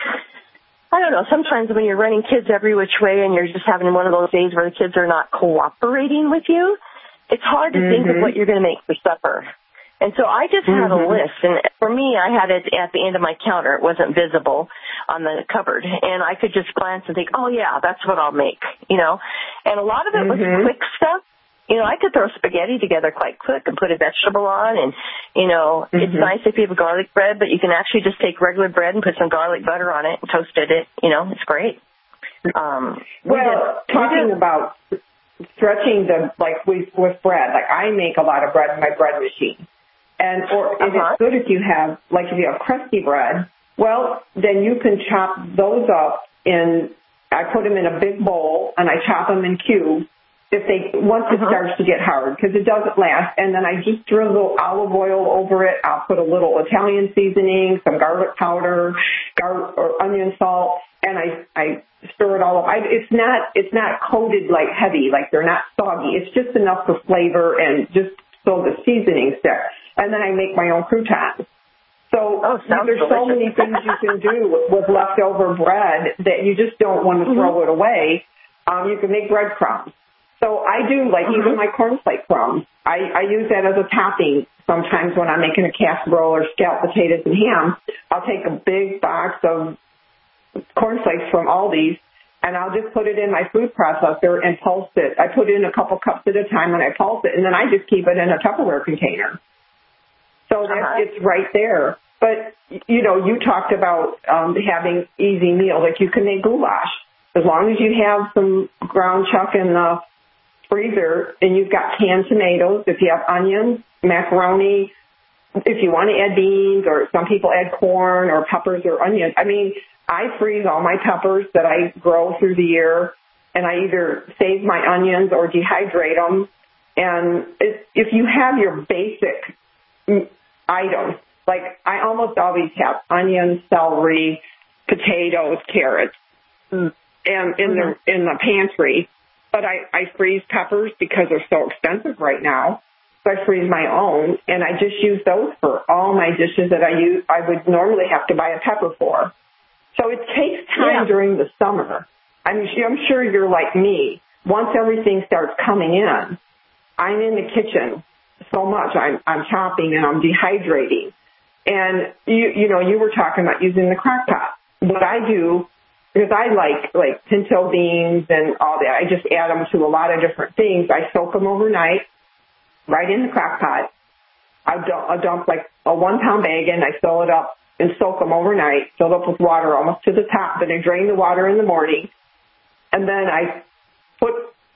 [SPEAKER 3] I don't know, sometimes when you're running kids every which way and you're just having one of those days where the kids are not cooperating with you, it's hard to mm-hmm. think of what you're going to make for supper. And so I just had mm-hmm. a list, and for me, I had it at the end of my counter. It wasn't visible on the cupboard, and I could just glance and think, oh, yeah, that's what I'll make, you know. And a lot of it mm-hmm. was quick stuff. You know, I could throw spaghetti together quite quick and put a vegetable on, and, you know, mm-hmm. it's nice if you have garlic bread, but you can actually just take regular bread and put some garlic butter on it and toasted it. You know, it's great. Um,
[SPEAKER 2] well, we did, talking we did, about stretching the, like with, with bread, like I make a lot of bread in my bread machine. And, or uh-huh. it's good if you have, like if you have crusty bread, well, then you can chop those up in, I put them in a big bowl and I chop them in cubes if they, once it uh-huh. starts to get hard, because it doesn't last. And then I just drizzle olive oil over it. I'll put a little Italian seasoning, some garlic powder, gar- or onion salt, and I, I stir it all up. I, it's not, it's not coated like heavy, like they're not soggy. It's just enough for flavor and just so the seasoning sticks. And then I make my own croutons. So
[SPEAKER 3] oh,
[SPEAKER 2] there's
[SPEAKER 3] delicious.
[SPEAKER 2] so many things you can do with leftover bread that you just don't want to throw mm-hmm. it away. Um, you can make breadcrumbs. So I do, like, mm-hmm. even my cornflake crumbs. I, I use that as a topping sometimes when I'm making a casserole or scalloped potatoes and ham. I'll take a big box of cornflakes from Aldi's, and I'll just put it in my food processor and pulse it. I put in a couple cups at a time and I pulse it, and then I just keep it in a Tupperware container. So that uh-huh. it's right there. But, you know, you talked about um, having easy meals. Like, you can make goulash. As long as you have some ground chuck in the freezer and you've got canned tomatoes, if you have onions, macaroni, if you want to add beans, or some people add corn or peppers or onions. I mean, I freeze all my peppers that I grow through the year, and I either save my onions or dehydrate them. And if you have your basic items, like I almost always have onions, celery, potatoes, carrots, and in the in the pantry. But I, I freeze peppers because they're so expensive right now. So I freeze my own, and I just use those for all my dishes that I use. I would normally have to buy a pepper for. So it takes time yeah. during the summer. I'm, I'm sure you're like me. Once everything starts coming in, I'm in the kitchen so much. I'm, I'm chopping and I'm dehydrating. And, you, you know, you were talking about using the crock pot. What I do, because I like, like pinto beans and all that, I just add them to a lot of different things. I soak them overnight right in the crock pot. I dump, I dump like a one-pound bag in. I fill it up and soak them overnight, filled up with water almost to the top. Then I drain the water in the morning. And then I put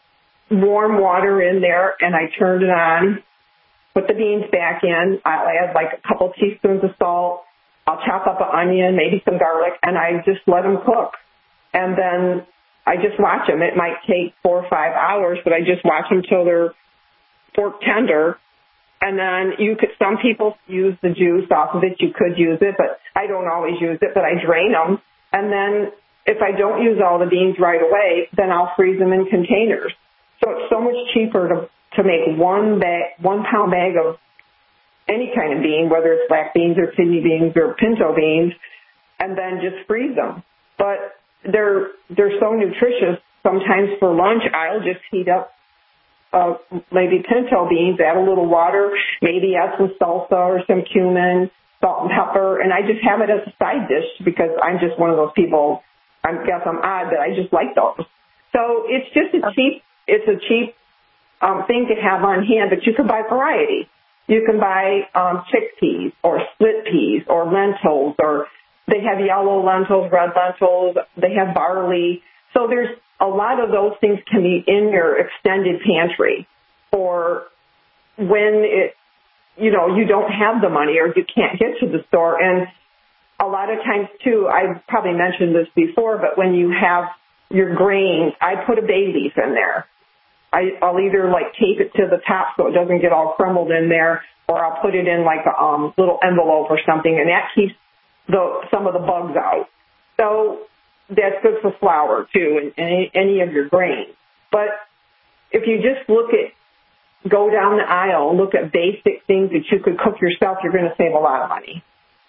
[SPEAKER 2] warm water in there, and I turn it on, put the beans back in. I'll add like a couple teaspoons of salt. I'll chop up an onion, maybe some garlic, and I just let them cook. And then I just watch them. It might take four or five hours, but I just watch them till they're fork tender. And then you could, some people use the juice off of it. You could use it, but I don't always use it, but I drain them. And then if I don't use all the beans right away, then I'll freeze them in containers. So it's so much cheaper to, to make one bag, one pound bag of any kind of bean, whether it's black beans or kidney beans or pinto beans, and then just freeze them. But they're, they're so nutritious. Sometimes for lunch, I'll just heat up Uh, maybe pinto beans, add a little water, maybe add some salsa or some cumin, salt and pepper, and I just have it as a side dish because I'm just one of those people, I guess I'm odd, that I just like those. So it's just a cheap, it's a cheap um, thing to have on hand, but you can buy variety. You can buy um, chickpeas or split peas or lentils, or They have yellow lentils, red lentils. They have barley. So there's a lot of those things can be in your extended pantry for when it, you know, you don't have the money or you can't get to the store. And a lot of times, too, I've probably mentioned this before, but when you have your grains, I put a bay leaf in there. I, I'll either, like, tape it to the top so it doesn't get all crumbled in there, or I'll put it in, like, a um, little envelope or something, and that keeps the some of the bugs out. So that's good for flour, too, and any, any of your grains. But if you just look at, go down the aisle and look at basic things that you could cook yourself, you're going to save a lot of money.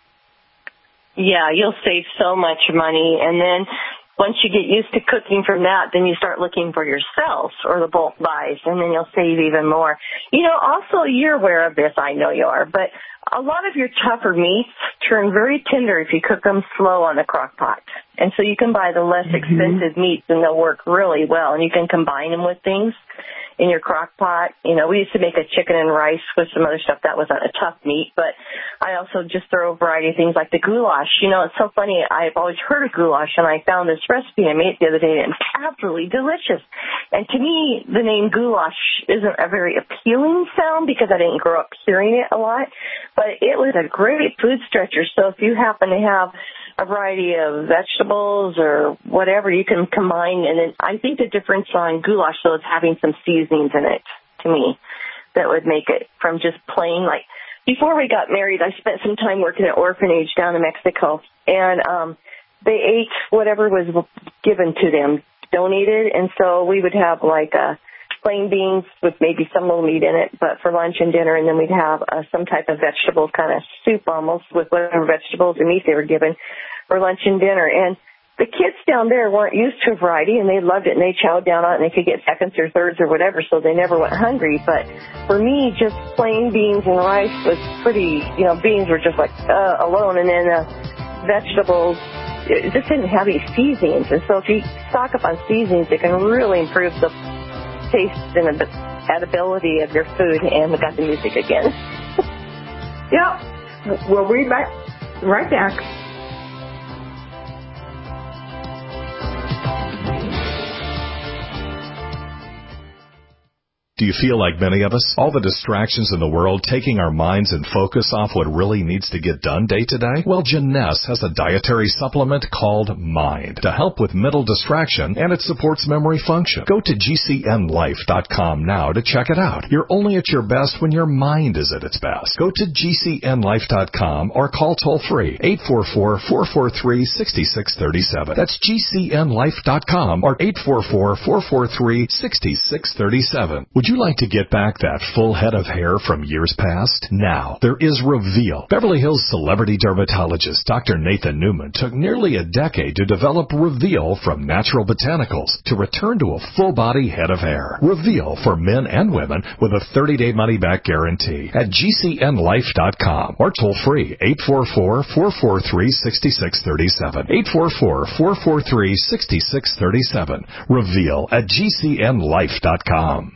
[SPEAKER 3] Yeah, you'll save so much money. And then once you get used to cooking from that, then you start looking for yourself or the bulk buys, and then you'll save even more. You know, also, you're aware of this, I know you are, but a lot of your tougher meats turn very tender if you cook them slow on the crock pot. And so you can buy the less mm-hmm. expensive meats, and they'll work really well, and you can combine them with things in your crock pot. You know, we used to make a chicken and rice with some other stuff that wasn't a tough meat, but I also just throw a variety of things like the goulash. You know, it's so funny. I've always heard of goulash, and I found this recipe I made the other day, and it's absolutely delicious. And to me, the name goulash isn't a very appealing sound because I didn't grow up hearing it a lot, but it was a great food stretcher. So if you happen to have a variety of vegetables or whatever, you can combine. And then I think the difference on goulash, though, is having some seasonings in it, to me, that would make it from just plain, like, before we got married, I spent some time working at orphanage down in Mexico, and um, they ate whatever was given to them, donated, and so we would have, like, a plain beans with maybe some little meat in it, but for lunch and dinner, and then we'd have uh, some type of vegetable kind of soup almost with whatever vegetables or meat they were given for lunch and dinner. And the kids down there weren't used to a variety, and they loved it, and they chowed down on it, and they could get seconds or thirds or whatever, so they never went hungry. But for me, just plain beans and rice was pretty, you know, beans were just like uh, alone, and then uh, vegetables, it just didn't have any seasonings. And so if you stock up on seasonings, it can really improve the taste and edibility of your food. And we got the music again.
[SPEAKER 2] Yeah, we'll be back right back.
[SPEAKER 4] Do you feel like many of us? All the distractions in the world taking our minds and focus off what really needs to get done day to day? Well, Jeunesse has a dietary supplement called Mind to help with mental distraction, and it supports memory function. Go to G C N life dot com now to check it out. You're only at your best when your mind is at its best. Go to G C N life dot com or call toll-free eight four four, four four three, six six three seven. That's G C N life dot com or eight four four, four four three, six six three seven. Would you like to get back that full head of hair from years past? Now, there is Reveal. Beverly Hills celebrity dermatologist Doctor Nathan Newman took nearly a decade to develop Reveal from natural botanicals to return to a full-body head of hair. Reveal for men and women with a thirty-day money-back guarantee at G C N life dot com or toll-free eight four four, four four three, six six three seven. eight four four, four four three, six six three seven. Reveal at G C N life dot com.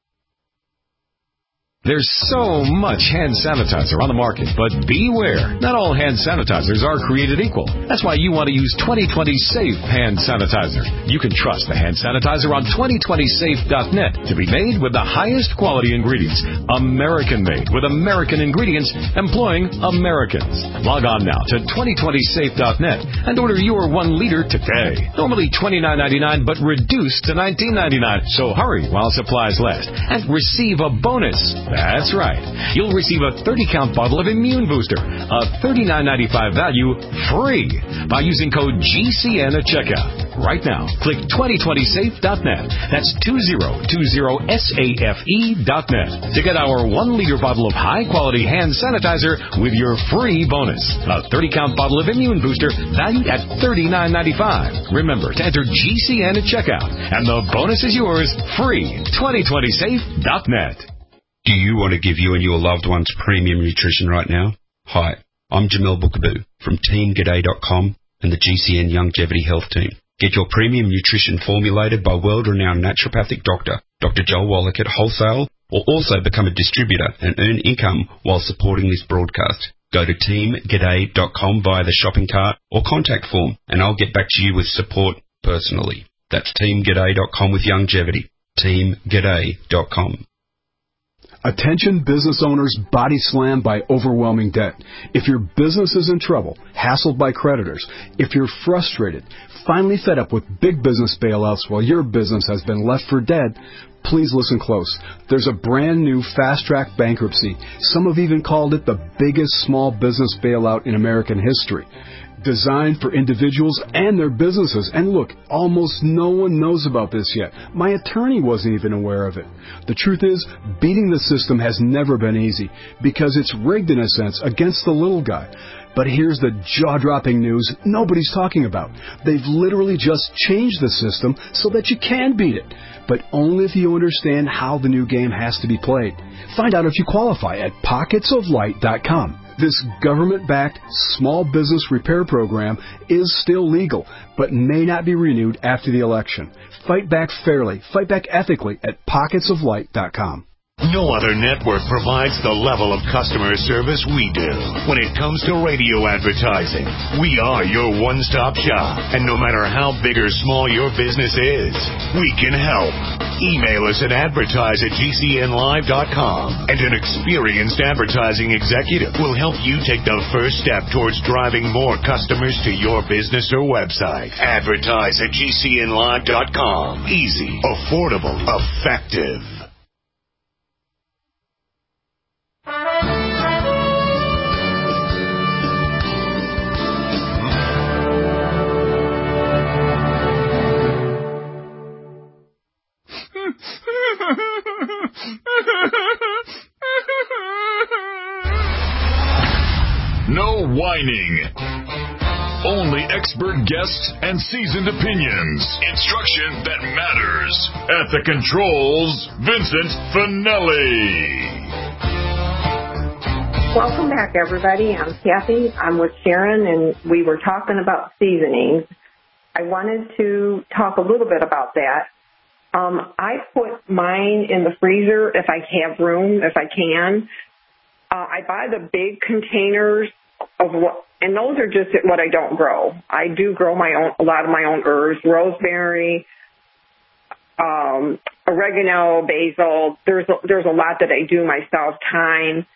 [SPEAKER 15] There's so much hand sanitizer on the market, but beware. Not all hand sanitizers are created equal. That's why you want to use twenty twenty Safe Hand Sanitizer. You can trust the hand sanitizer on twenty twenty safe dot net to be made with the highest quality ingredients. American-made with American ingredients employing Americans. Log on now to twenty twenty safe dot net and order your one liter today. Normally twenty-nine ninety-nine, but reduced to nineteen ninety-nine. So hurry while supplies last and receive a bonus. That's right. You'll receive a thirty count bottle of Immune Booster, a thirty-nine ninety-five value, free by using code G C N at checkout. Right now, click twenty twenty safe dot net. That's twenty twenty safe dot net to get our one liter bottle of high-quality hand sanitizer with your free bonus. A thirty count bottle of Immune Booster valued at thirty-nine ninety-five. Remember to enter G C N at checkout, and the bonus is yours free. twenty twenty safe dot net.
[SPEAKER 16] Do you want to give you and your loved ones premium nutrition right now? Hi, I'm Jamel Bookaboo from team g'day dot com and the G C N Longevity Health Team. Get your premium nutrition formulated by world-renowned naturopathic doctor, Doctor Joel Wallach at wholesale, or also become a distributor and earn income while supporting this broadcast. Go to team g'day dot com via the shopping cart or contact form, and I'll get back to you with support personally. That's team g'day dot com with Youngevity. team g'day dot com.
[SPEAKER 17] Attention business owners body slammed by overwhelming debt. If your business is in trouble, hassled by creditors, if you're frustrated, finally fed up with big business bailouts while your business has been left for dead, please listen close. There's a brand new fast-track bankruptcy. Some have even called it the biggest small business bailout in American history. Designed for individuals and their businesses. And look, almost no one knows about this yet. My attorney wasn't even aware of it. The truth is, beating the system has never been easy because it's rigged in a sense against the little guy. But here's the jaw-dropping news nobody's talking about. They've literally just changed the system so that you can beat it, but only if you understand how the new game has to be played. Find out if you qualify at pockets of light dot com. This government-backed small business repair program is still legal, but may not be renewed after the election. Fight back fairly, fight back ethically at pockets of light dot com.
[SPEAKER 18] No other network provides the level of customer service we do. When it comes to radio advertising, we are your one-stop shop. And no matter how big or small your business is, we can help. Email us at advertise at G C N live dot com, and an experienced advertising executive will help you take the first step towards driving more customers to your business or website. Advertise at G C N live dot com. Easy, affordable, effective.
[SPEAKER 1] No whining. Only expert guests and seasoned opinions. Instruction that matters. At the controls, Vincent Finelli.
[SPEAKER 2] Welcome back, everybody. I'm Kathy. I'm with Sharon, and we were talking about seasonings. I wanted to talk a little bit about that. Um, I put mine in the freezer if I have room, if I can. Uh, I buy the big containers of what, and those are just what I don't grow. I do grow my own, a lot of my own herbs, rosemary, um, oregano, basil. There's a, there's a lot that I do myself, thyme.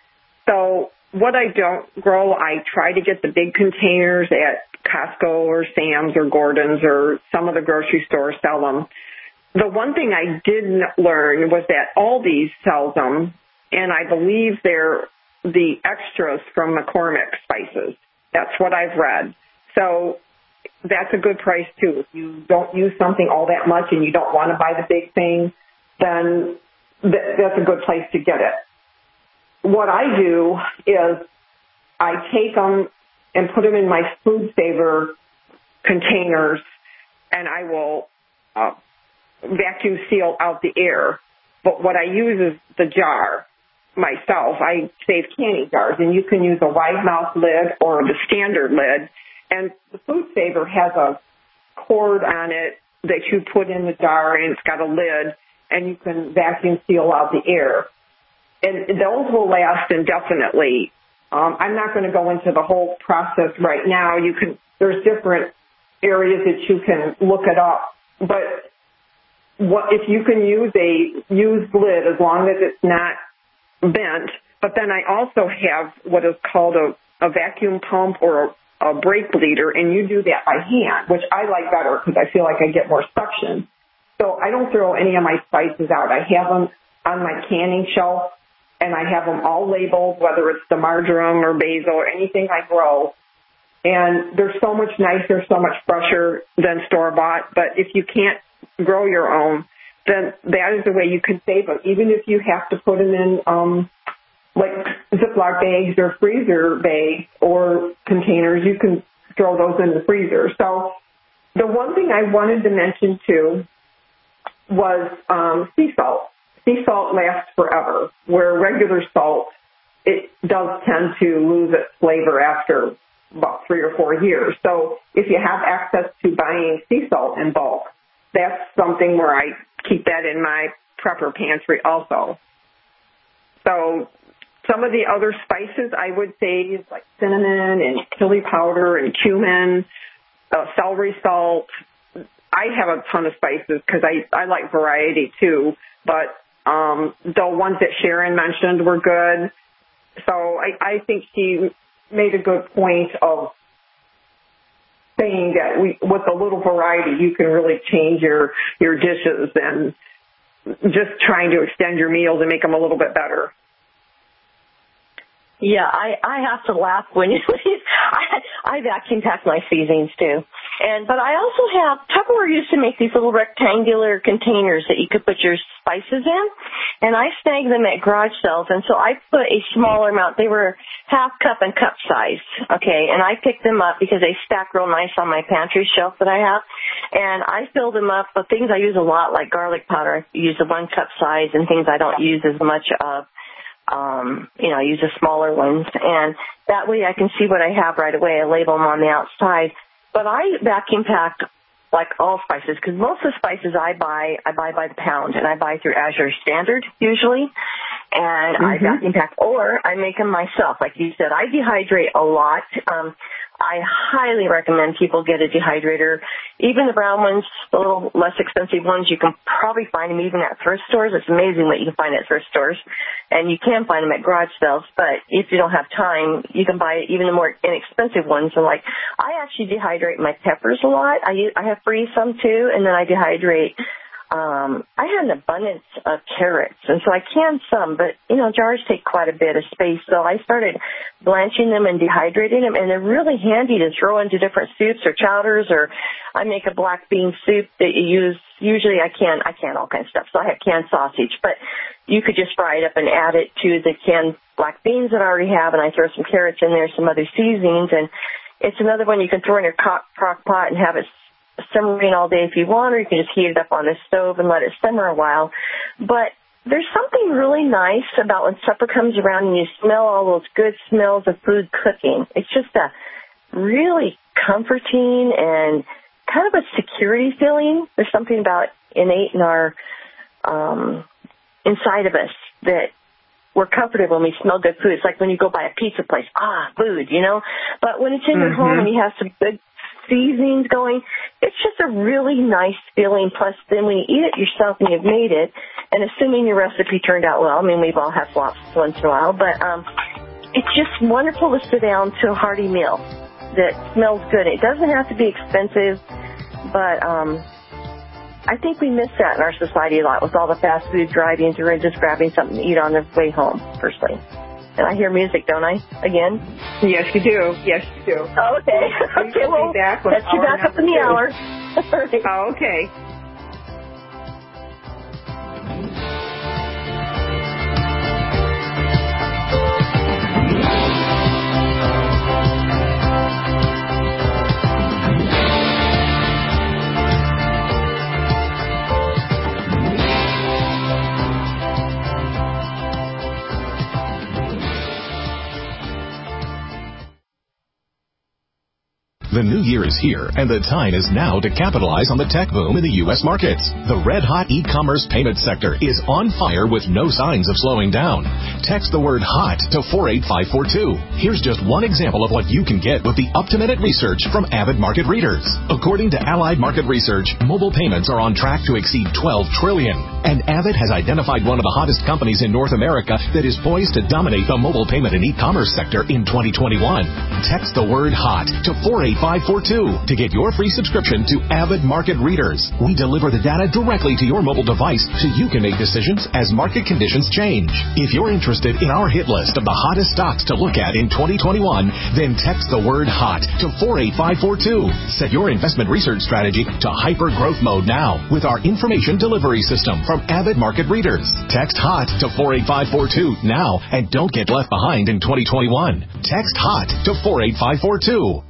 [SPEAKER 2] So what I don't grow, I try to get the big containers at Costco or Sam's or Gordon's or some of the grocery stores sell them. The one thing I didn't learn was that Aldi's sells them, and I believe they're the extras from McCormick spices. That's what I've read. So that's a good price, too. If you don't use something all that much and you don't want to buy the big thing, then th- that's a good place to get it. What I do is I take them and put them in my food saver containers, and I will uh, vacuum seal out the air. But what I use is the jar myself. I save candy jars, and you can use a wide mouth lid or the standard lid. And the food saver has a cord on it that you put in the jar, and it's got a lid, and you can vacuum seal out the air. And those will last indefinitely. Um, I'm not going to go into the whole process right now. You can, there's different areas that you can look it up. But what if you can use a used lid as long as it's not bent? But then I also have what is called a, a vacuum pump or a, a brake bleeder, and you do that by hand, which I like better because I feel like I get more suction. So I don't throw any of my spices out. I have them on my canning shelf, and I have them all labeled, whether it's the marjoram or basil or anything I grow. And they're so much nicer, so much fresher than store-bought. But if you can't grow your own, then that is the way you can save them. Even if you have to put them in um, like Ziploc bags or freezer bags or containers, you can throw those in the freezer. So the one thing I wanted to mention, too, was um, sea salt. Sea salt lasts forever, where regular salt, it does tend to lose its flavor after about three or four years. So if you have access to buying sea salt in bulk, that's something where I keep that in my prepper pantry also. So some of the other spices, I would say, like cinnamon and chili powder and cumin, uh, celery salt. I have a ton of spices because I, I like variety too, but um, the ones that Sharon mentioned were good. So I, I think she made a good point of saying that we, with a little variety, you can really change your, your dishes and just trying to extend your meals and make them a little bit better.
[SPEAKER 3] Yeah, I, I have to laugh when you I, I vacuum pack my seasonings too. And but I also have Tupperware used to make these little rectangular containers that you could put your spices in, and I snagged them at garage sales, and so I put a smaller amount. They were half cup and cup size, okay, and I picked them up because they stack real nice on my pantry shelf that I have, and I filled them up with things I use a lot, like garlic powder. I use the one cup size, and things I don't use as much of. Um, you know, I use the smaller ones, and that way I can see what I have right away. I label them on the outside. But I vacuum pack like all spices, because most of the spices I buy, I buy by the pound, and I buy through Azure Standard usually, and mm-hmm. I vacuum pack, or I make them myself. Like you said, I dehydrate a lot. Um, I highly recommend people get a dehydrator. Even the brown ones, the little less expensive ones, you can probably find them even at thrift stores. It's amazing what you can find at thrift stores. And you can find them at garage sales. But if you don't have time, you can buy even the more inexpensive ones. So, like, I actually dehydrate my peppers a lot. I, use, I have freeze some, too, and then I dehydrate. Um, I had an abundance of carrots, and so I canned some, but, you know, jars take quite a bit of space, so I started blanching them and dehydrating them, and they're really handy to throw into different soups or chowders, or I make a black bean soup that you use. Usually I can, I can all kinds of stuff, so I have canned sausage, but you could just fry it up and add it to the canned black beans that I already have, and I throw some carrots in there, some other seasonings, and it's another one you can throw in your crock pot and have it simmering all day if you want, or you can just heat it up on the stove and let it simmer a while. But there's something really nice about when supper comes around and you smell all those good smells of food cooking. It's just a really comforting and kind of a security feeling. There's something about innate in our, um, inside of us that we're comforted when we smell good food. It's like when you go by a pizza place, ah, food, you know. But when it's in mm-hmm. your home and you have some good seasonings going, it's just a really nice feeling. Plus, then when you eat it yourself and you've made it, and assuming your recipe turned out well, I mean, we've all had flops once in a while, but um, it's just wonderful to sit down to a hearty meal that smells good. It doesn't have to be expensive, but um, I think we miss that in our society a lot with all the fast food driving through and just grabbing something to eat on the way home, personally. And I hear music, don't I? Again?
[SPEAKER 2] Yes, you do. Yes, you do.
[SPEAKER 3] Oh, okay. Okay, well, that's you back up in the hour.
[SPEAKER 2] Oh, okay.
[SPEAKER 4] The new year is here, and the time is now to capitalize on the tech boom in the U S markets. The red-hot e-commerce payment sector is on fire with no signs of slowing down. Text the word HOT to four eight five four two. Here's just one example of what you can get with the up-to-minute research from Avid Market Readers. According to Allied Market Research, mobile payments are on track to exceed twelve trillion dollars, and Avid has identified one of the hottest companies in North America that is poised to dominate the mobile payment and e-commerce sector in twenty twenty-one. Text the word HOT to four eight five four two to get your free subscription to Avid Market Readers. We deliver the data directly to your mobile device so you can make decisions as market conditions change. If you're interested in our hit list of the hottest stocks to look at in twenty twenty-one, then text the word HOT to four eight five four two. Set your investment research strategy to hyper growth mode now with our information delivery system from Avid Market Readers. Text HOT to four eight five four two now and don't get left behind in twenty twenty-one. Text HOT to four eight five four two.